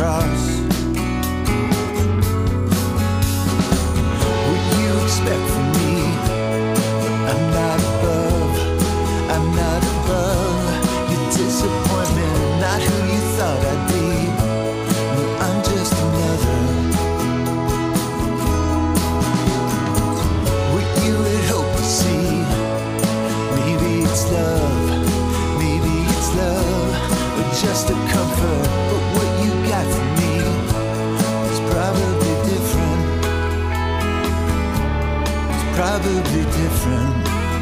cross. What you expect from me? I'm not above, I'm not above your disappointment, not who you thought I'd be. No, I'm just another. What you had hoped to see, maybe it's love, maybe it's love, or just a comfort. But what you got from me is probably different. It's probably different.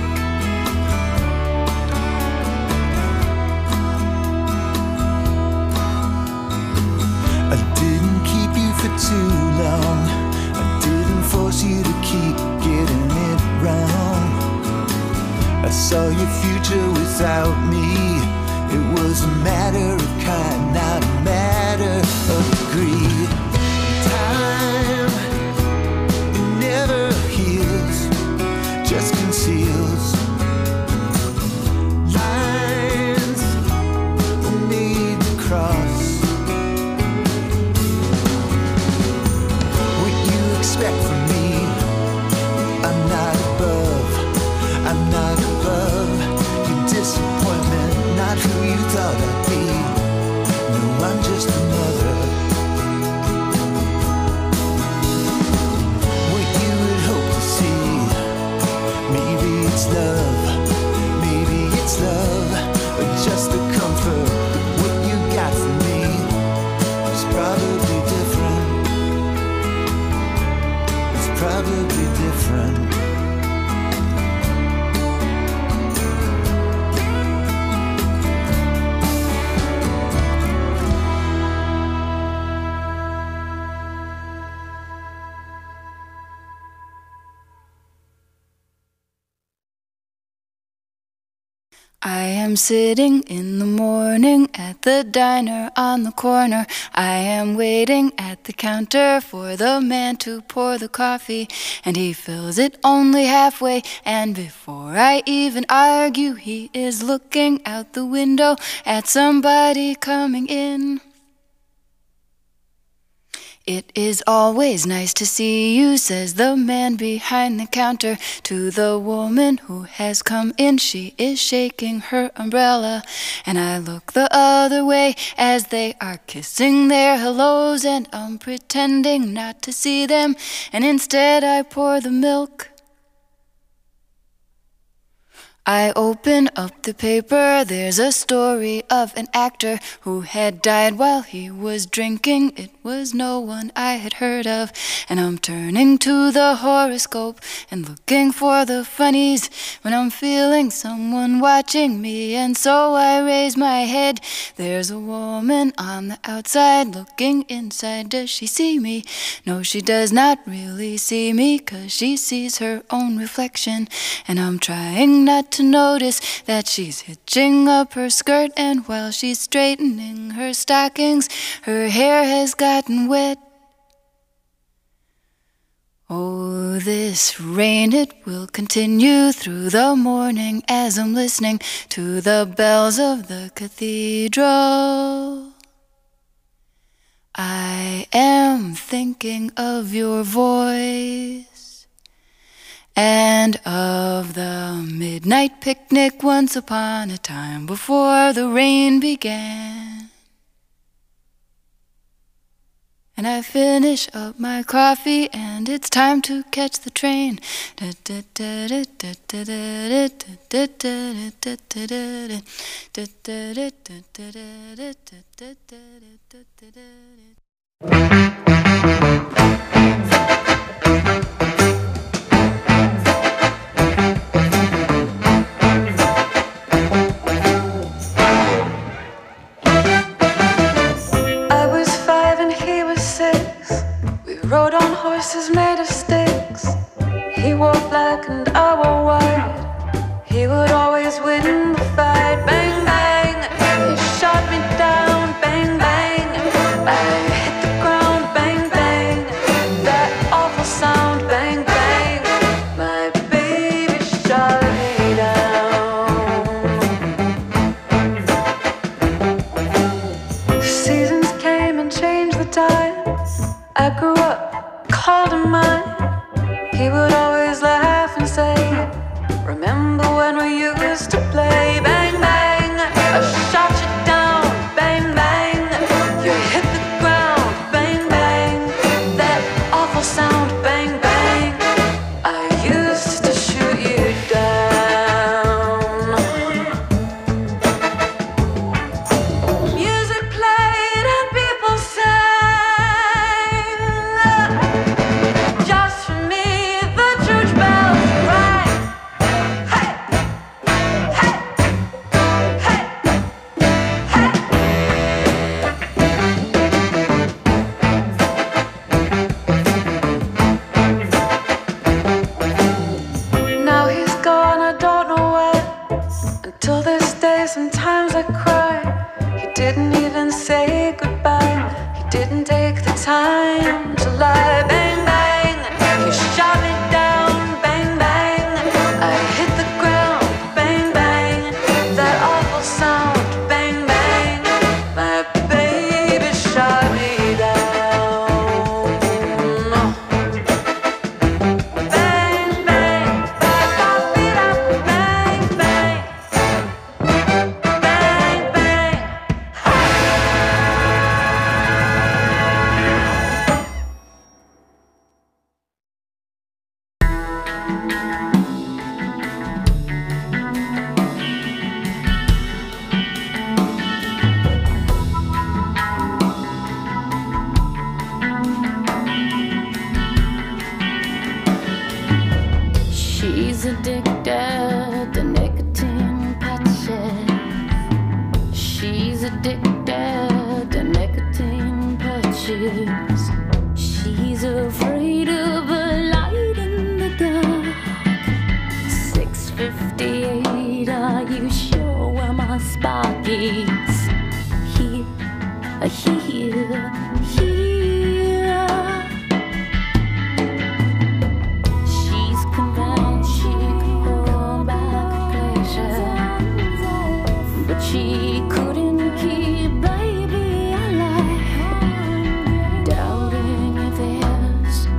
I didn't keep you for too long. I didn't force you to keep getting it wrong. I saw your future without me. It was a matter of kind, not a matter of greed. Time, it never heals, just conceals lines made to cross. What you expect from me? I'm not above, I'm not above your disappointment, not who you thought I'd be. No, I'm just another. What you had hoped to see, maybe it's love, maybe it's love, or just a comfort. But what you got from me is probably different. It's probably different. I am sitting in the morning at the diner on the corner. I am waiting at the counter for the man to pour the coffee, and he fills it only halfway, and before I even argue, he is looking out the window at somebody coming in. It is always nice to see you, says the man behind the counter to the woman who has come in. She is shaking her umbrella, and I look the other way as they are kissing their hellos, and I'm pretending not to see them, and instead I pour the milk. I open up the paper, there's a story of an actor who had died while he was drinking. It was no one I had heard of, and I'm turning to the horoscope and looking for the funnies when I'm feeling someone watching me, and so I raise my head. There's a woman on the outside looking inside. Does she see me? No, she does not really see me, 'cause she sees her own reflection, and I'm trying not to notice that she's hitching up her skirt, and while she's straightening her stockings, her hair has gotten wet. Oh, this rain, it will continue through the morning as I'm listening to the bells of the cathedral. I am thinking of your voice and of the midnight picnic once upon a time before the rain began. And I finish up my coffee and it's time to catch the train. Rode on horses made of sticks. He wore black and I wore white. He would always win the fight. Bang, bang, he shot me down. Bang, bang, I hit the ground. Bang, bang, that awful sound. Bang, bang, my baby shot me down. Seasons came and changed the died, I grew up, called him mine. He would always laugh and say, remember when we used to play? Bang, bang, I shot you down. Bang, bang, you hit the ground. Bang, bang, that awful sound. Bang, bang, I used to shoot you down. Music played and people sang. Just for me, the church bells rang. Hey, hey, hey, hey. Now he's gone, I don't know where. Until this day, sometimes I cry. He didn't even say goodbye. He didn't take the time to lie. Bang, bang, he shot me down. Bang, bang, I hit the ground. Bang, bang, that awful sound. Bang, bang, my baby shot me down. Bang, bang, ba-ba-be-da. Bang, bang, bang, bang. She's addicted to nicotine patches. She's addicted to nicotine patches. She's afraid of a light in the dark. 6:58, are you sure where my spark is? Here, here, here. She's convinced she could hold back pleasure, but she couldn't keep baby alive. Doubting if there's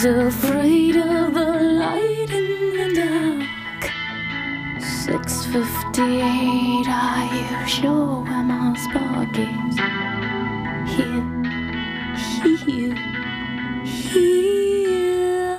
He's afraid of the light in the dark. 6:58, are you sure where my spark is? Here, here, here.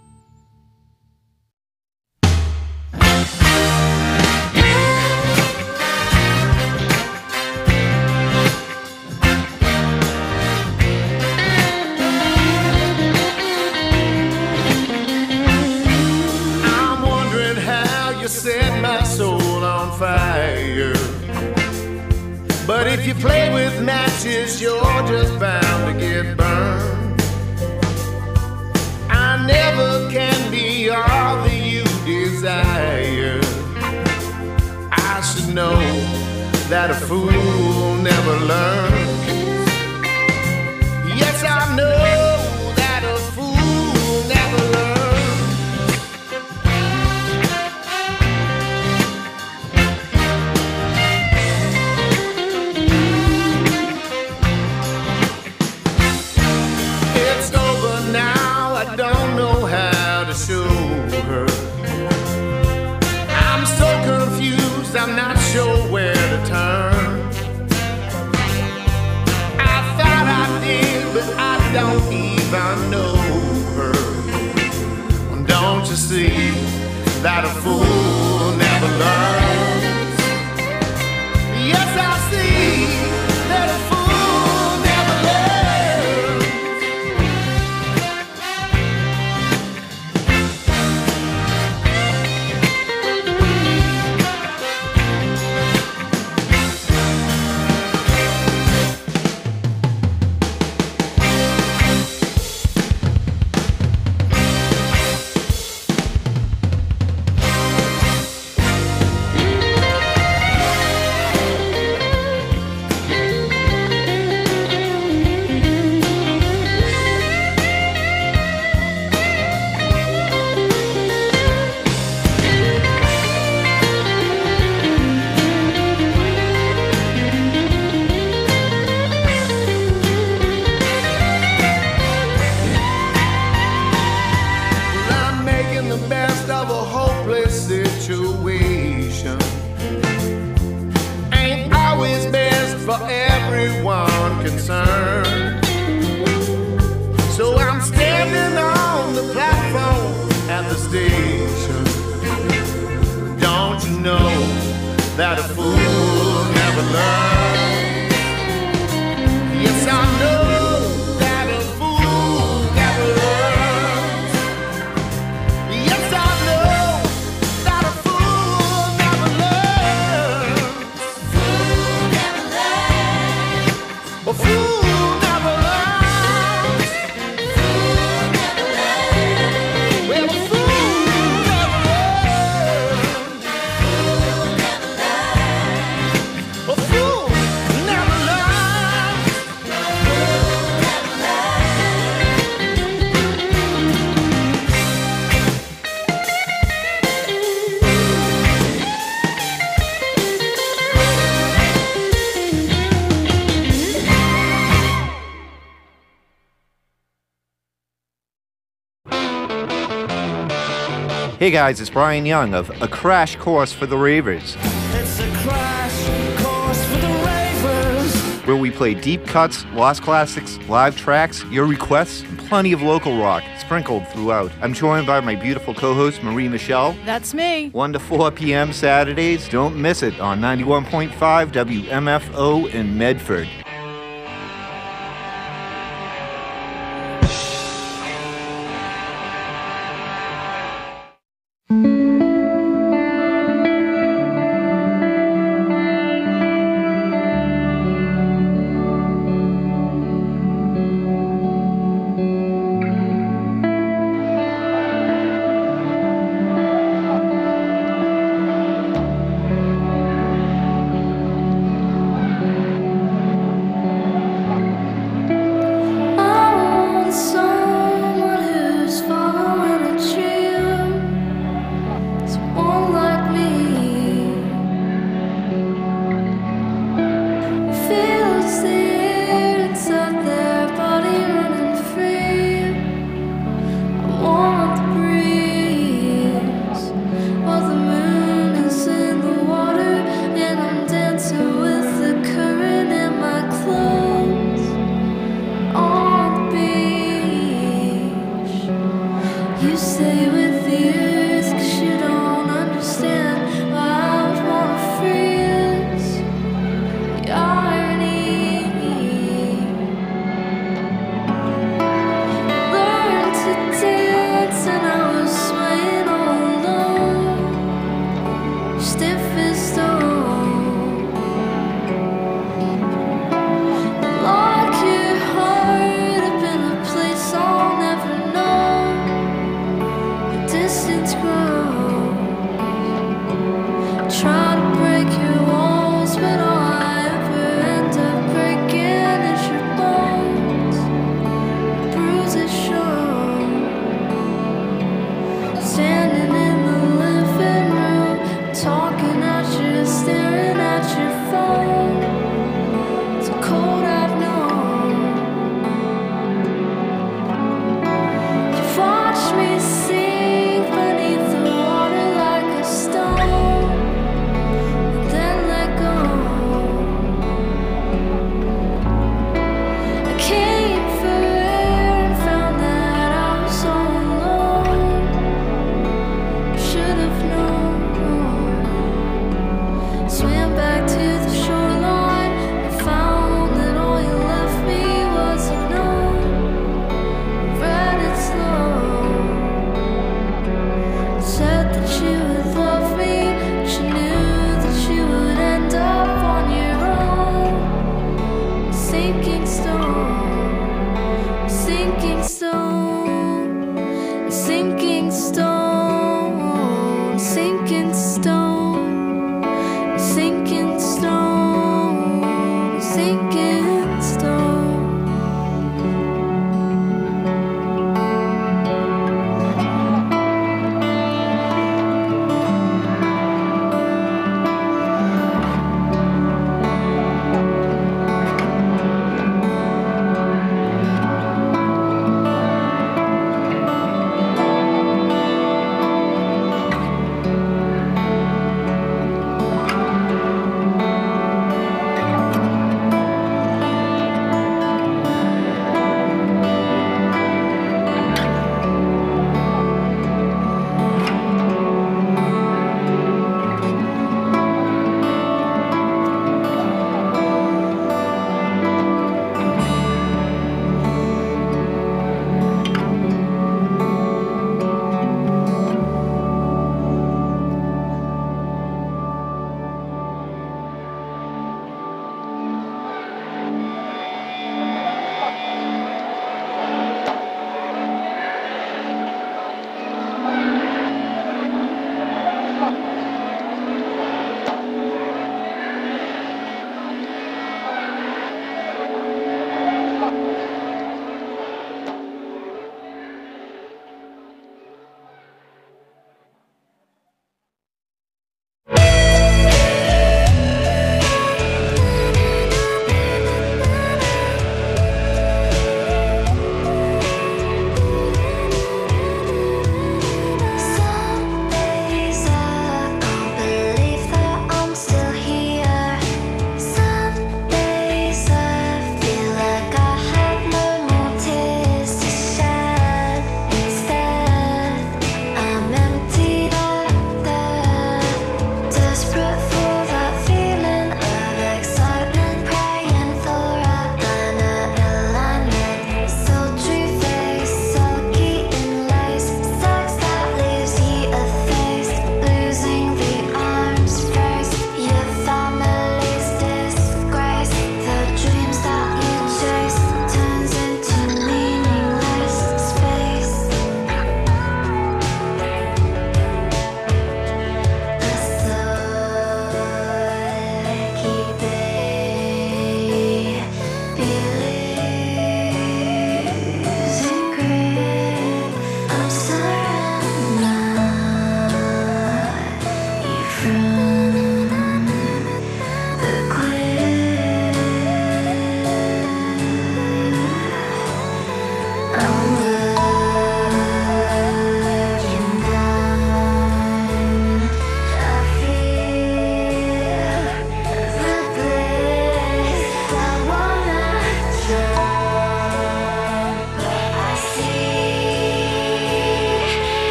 Set my soul on fire. But if you play with matches, you're just bound to get burned. I never can be all that you desire. I should know that a fool never learns. Yes, I know that a fool never learns. I'm not sure where to turn. I thought I did, but I don't even know her. Don't you see that a fool never learns? Yes, I see that a fool never learns. That a fool never learns. Yes, I know that a fool never learns. Yes, I know that a fool never learns. Fool never learns. A fool never learns. Fool never learns. Well, a fool never learns. A fool never learns. Hey guys, it's Brian Young of A Crash Course for the Ravers. It's a crash course for the ravers. Where we play deep cuts, lost classics, live tracks, your requests, and plenty of local rock sprinkled throughout. I'm joined by my beautiful co-host Marie Michelle. That's me. 1 to 4 p.m. Saturdays. Don't miss it on 91.5 WMFO in Medford.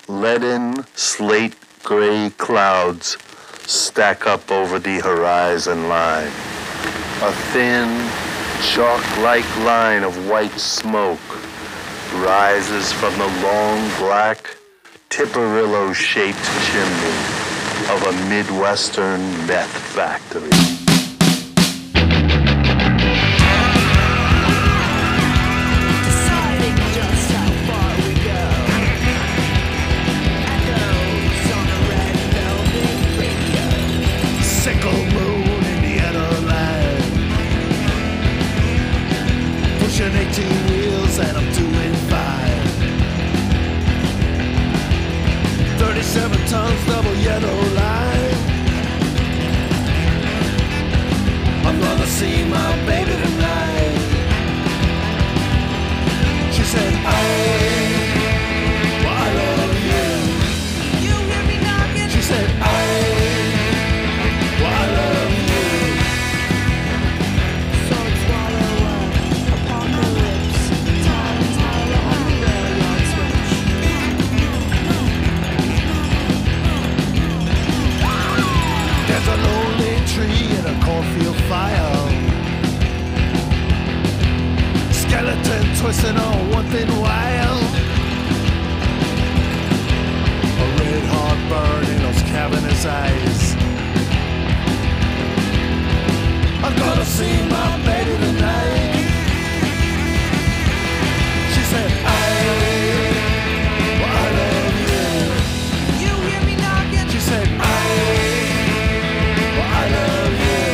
Leaden, slate gray clouds stack up over the horizon line. A thin, chalk-like line of white smoke rises from the long, black, Tipperillo-shaped chimney of a Midwestern meth factory. Sickle moon, Indiana line. Pushing 18 wheels and I'm doing fine. 37 tons, double yellow line. I'm gonna see my baby tonight. She said, well, I love you. You hear me knocking? She said, well, I love you. So swallow up upon the lips. Tyler on the railroad switch. There's a lonely tree in a cornfield fire. Skeleton twisting on one thin wire. A red heart burn in those cavernous eyes. I'm gonna see my baby tonight. She said, well, I love you. You hear me knocking? She said, well, I love you.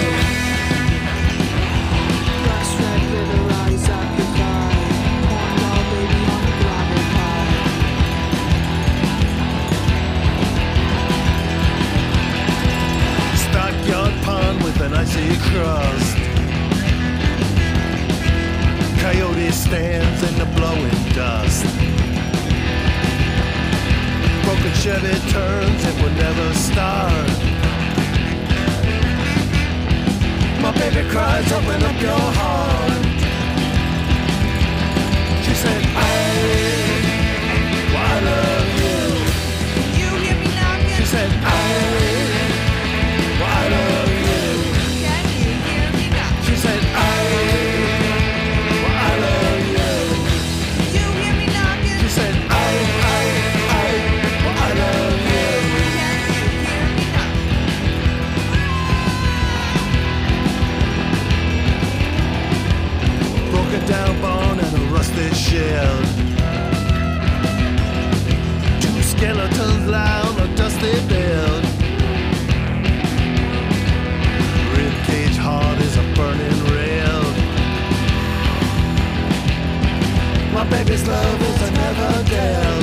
Rust red river, rise up your thigh. Cornwall baby on the gravel pile. Stockyard pond with an icy crust. Coyote stands in the blowing dust. Broken Chevy turns, it will never start. My baby cries, open up your heart. She said, well, I love you. You hear me knocking? She said, well, I love you. Can you hear me now? She said, well, I love you. You hear me knocking? She said, well, I love you. Can you hear me now? Broken down bone and a rusted shell. Two skeletons lie on a dusty bed. Ribcage hard as a burning rail. My baby's love is a never dealt.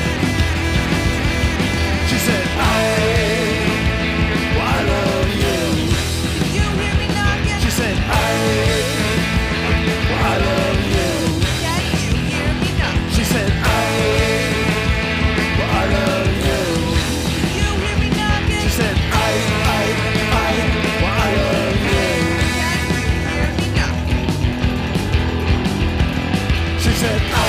She said, well, I love you. You hear me knocking? She said, well, I love you. Can you hear me now? She said, well, I love you. You hear me knocking? She said, well, I love you. Can you hear me now? She said, well,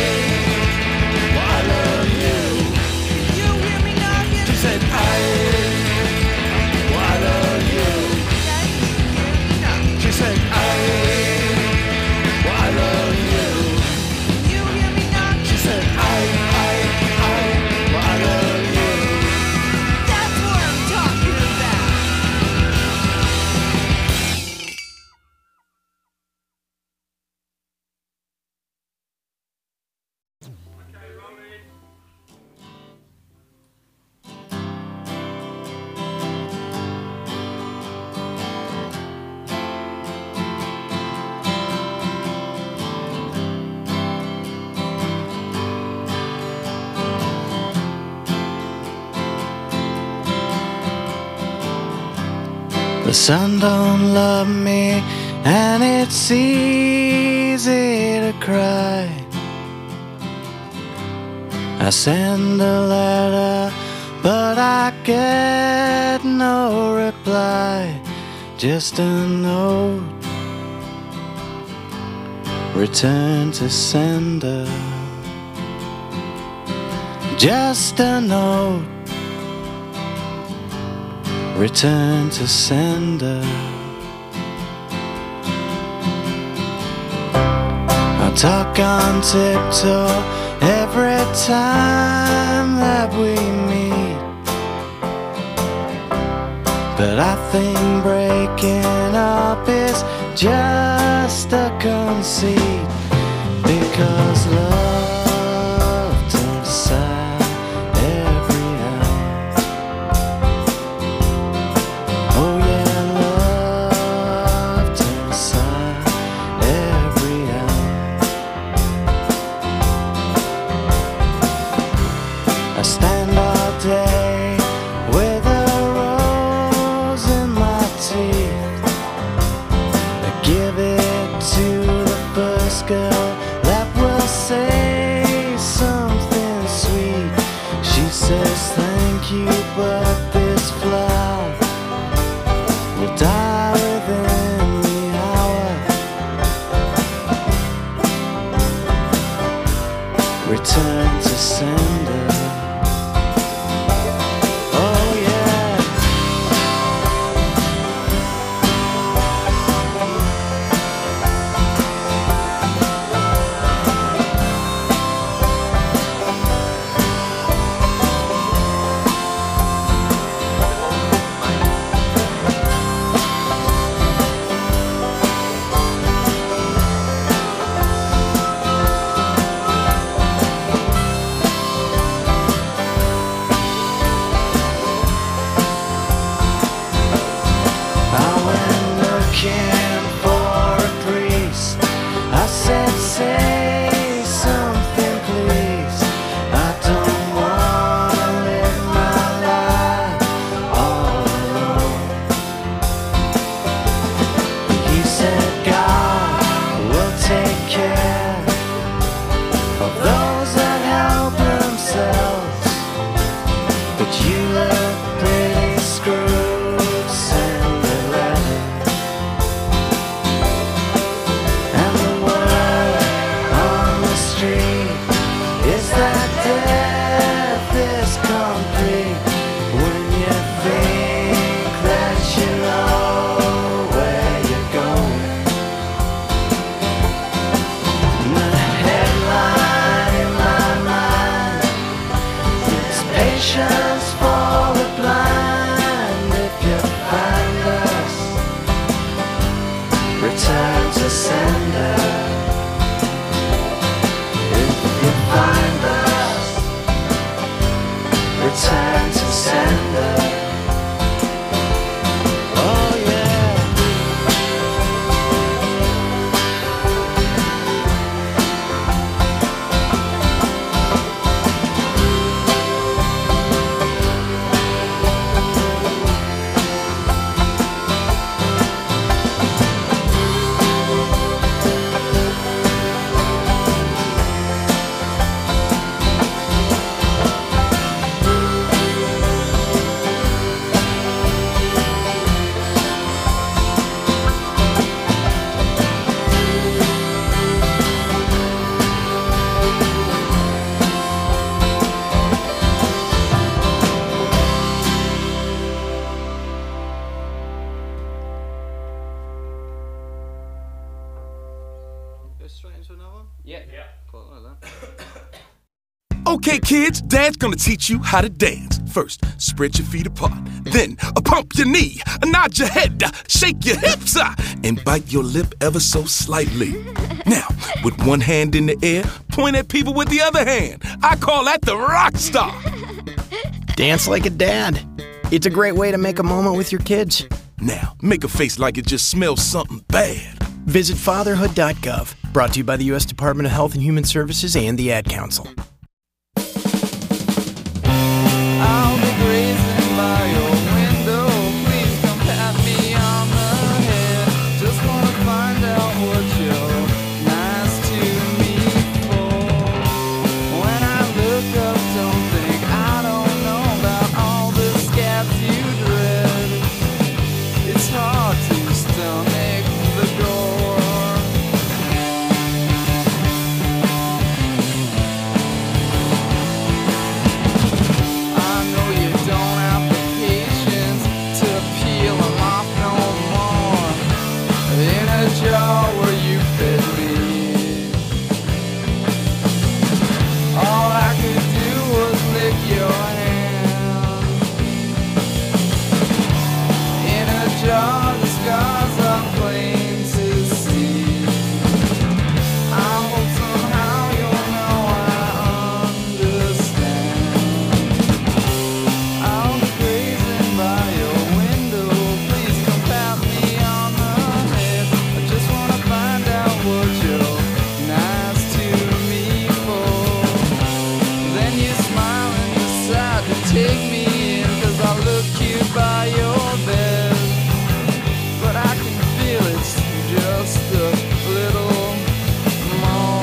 I love you. You hear me knocking? She said, well, I love you. Can you hear me now? She said, well, I love you. You hear me knocking? She said, well, I love you. That's what I'm talking about. The sun don't love me, and it's easy to cry. I send a letter, but I get no reply. Just a note, return to sender. just a note, return to sender. I talk on tiptoe every time that we meet, but I think breaking up is just a conceit, because love turns aside every hour. Oh yeah, love turns aside every hour. I stand all day with a rose in my teeth. I give it to the first girl that will say something sweet. She says thank you, but this flower will die within the hour. Return to sender. Oh yeah. I went looking for a priest. I said, say something please. I don't wanna live my life all alone. He said, God will take care of those that help themselves, but you look pretty screwed, Cinderella. And the word on the street is that death is complete when you think that you know where you're going. And the headline in my mind is patience for the blind. If you find us, return to sender. If you find us, return to sender. Oh yeah. Okay, kids, Dad's gonna teach you how to dance. First, spread your feet apart. Then, pump your knee, nod your head, shake your hips, and bite your lip ever so slightly. Now, with one hand in the air, point at people with the other hand. I call that the rock star. Dance like a dad. It's a great way to make a moment with your kids. Now, make a face like it just smells something bad. Visit fatherhood.gov. Brought to you by the U.S. Department of Health and Human Services and the Ad Council. I'll be grazing by your window. Please come pat me on the head. Just wanna find out what you're nice to me for. When I look up, don't think I don't know about all the scabs you dread. It's hard to stomach the gore. take me in, 'cause I look cute by your bed. But I can feel it's just a little more.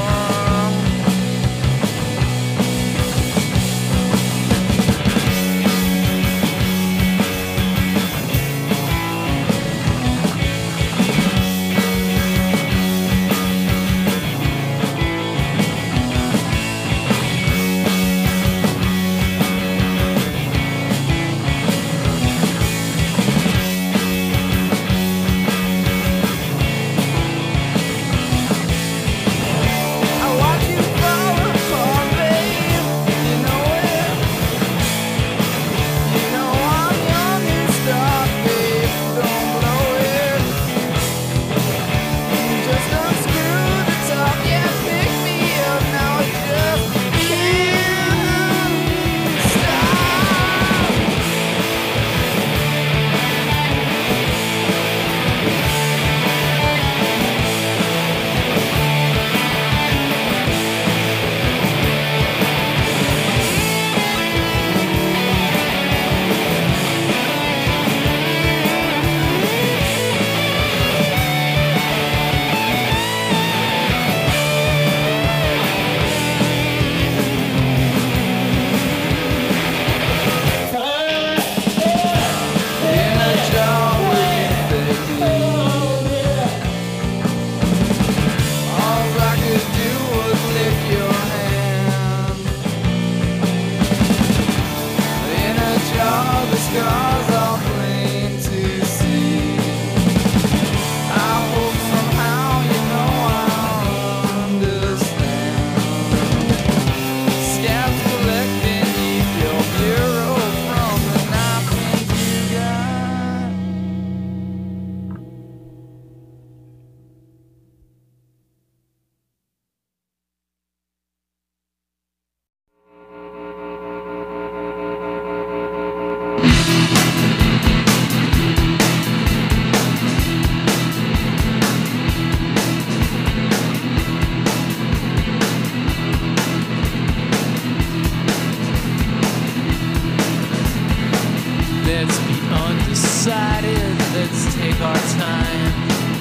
Let's be undecided, let's take our time.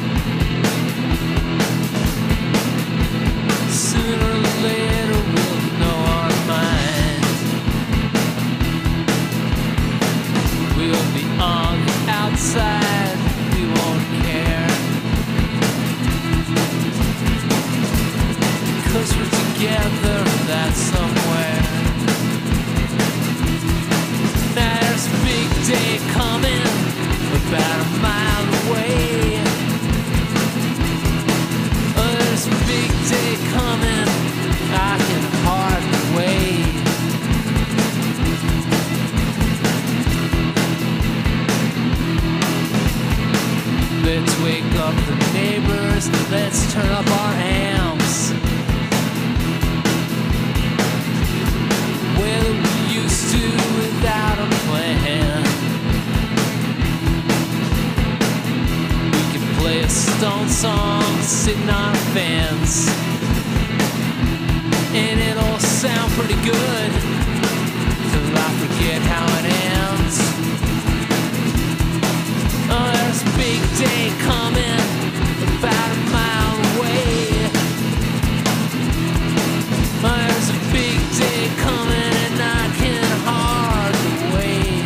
Sooner or later we'll know our mind. We'll be on the outside, we won't care. 'Cause we're together, that's somewhere. There's a big day coming, about a mile away. There's a big day coming, I can hardly wait. Let's wake up the neighbors, let's turn up our amps. Well, we used to without a plan. We can play a Stone song sitting on a fence, and it'll sound pretty good till I forget how it ends. Oh, there's a big day coming, about a mile away. Oh, there's a big day coming, and I can hardly wait.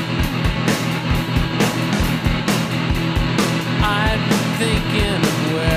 thinking of where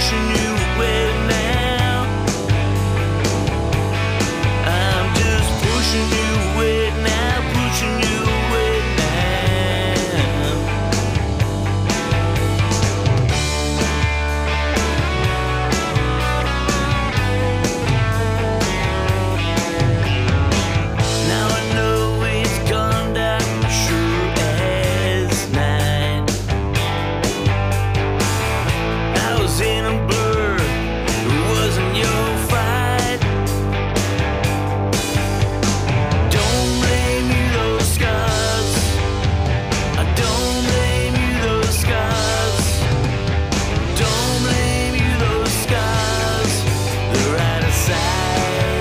pushing you away now. I'm just pushing you away now, pushing you away now. Now I know it's gone down sure as night. I was in a blur, it wasn't your fight. Don't blame you those scars. I don't blame you those scars. Don't blame you those scars. They're out of sight.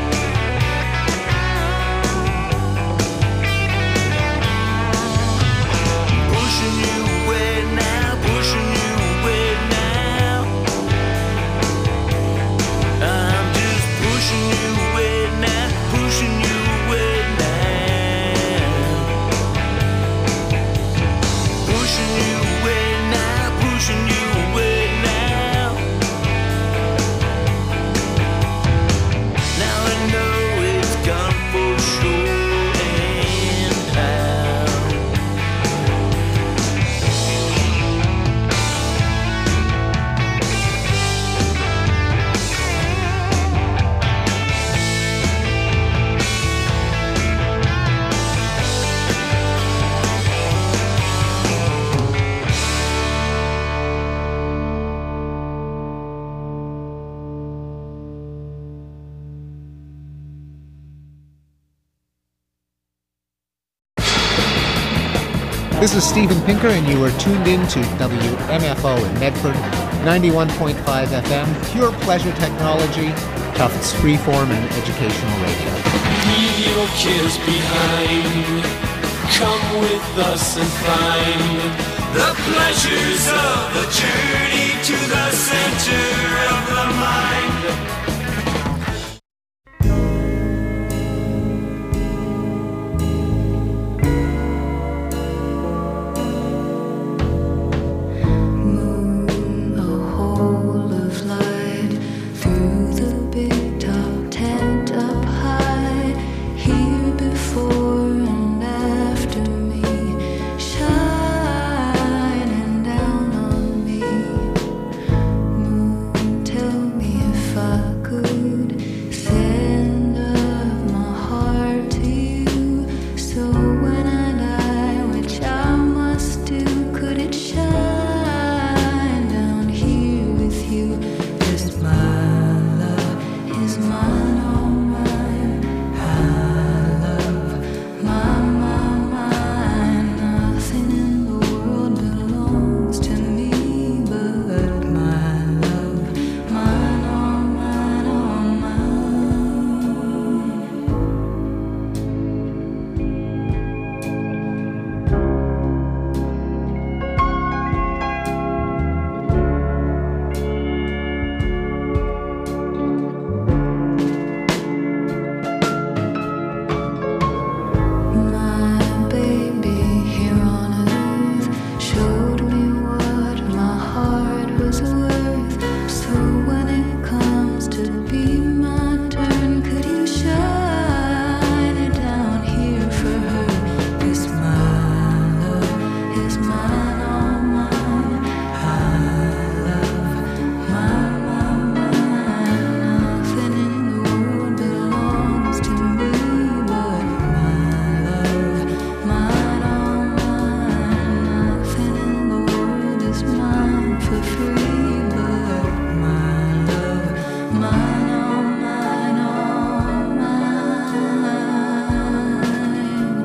Pushing you away now, pushing you away now. I'm just pushing you away now, pushing you away now. Pushing you away now, pushing you away now. Now I know it's gone for sure and how. This is Steven Pinker, and you are tuned in to WMFO in Medford, 91.5 FM, pure pleasure technology, Tufts freeform and educational radio. Leave your cares behind. Come with us and find the pleasures of the journey to the center of the mind. A hole of light through the big top tent up high, here before and after me, shining down on me. Moon, tell me if I could send up my heart to you, so when I die, which I must do, could it shine down here with you? 'Cause my love is mine, all mine. I love mine. Nothing in the world belongs to me but my love, mine, all mine, all mine. My baby here on earth showed me what my heart was worth. So when it comes to be my turn, could you shine it down here for her? 'Cause my love is mine, all mine. I love mine. Nothing in the world belongs to me but my love, mine, all mine. Nothing in the world is mine for free but my love, mine, all mine, all mine.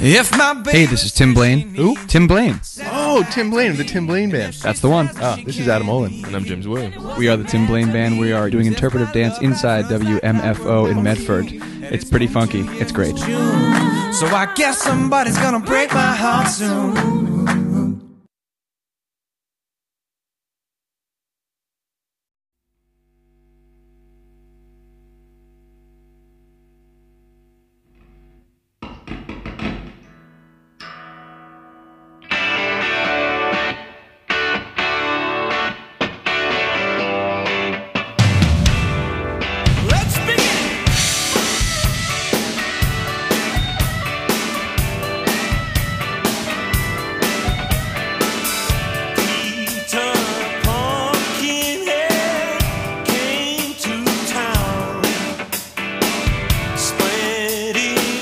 Hey, this is Tim Blaine. Who? Tim Blaine. Oh, Tim Blaine of the Tim Blaine Band. That's the one. This is Adam Olin. And I'm James Williams. We are the Tim Blaine Band. We are doing interpretive dance inside WMFO in Medford. It's pretty funky. It's great. So I guess somebody's gonna break my heart soon.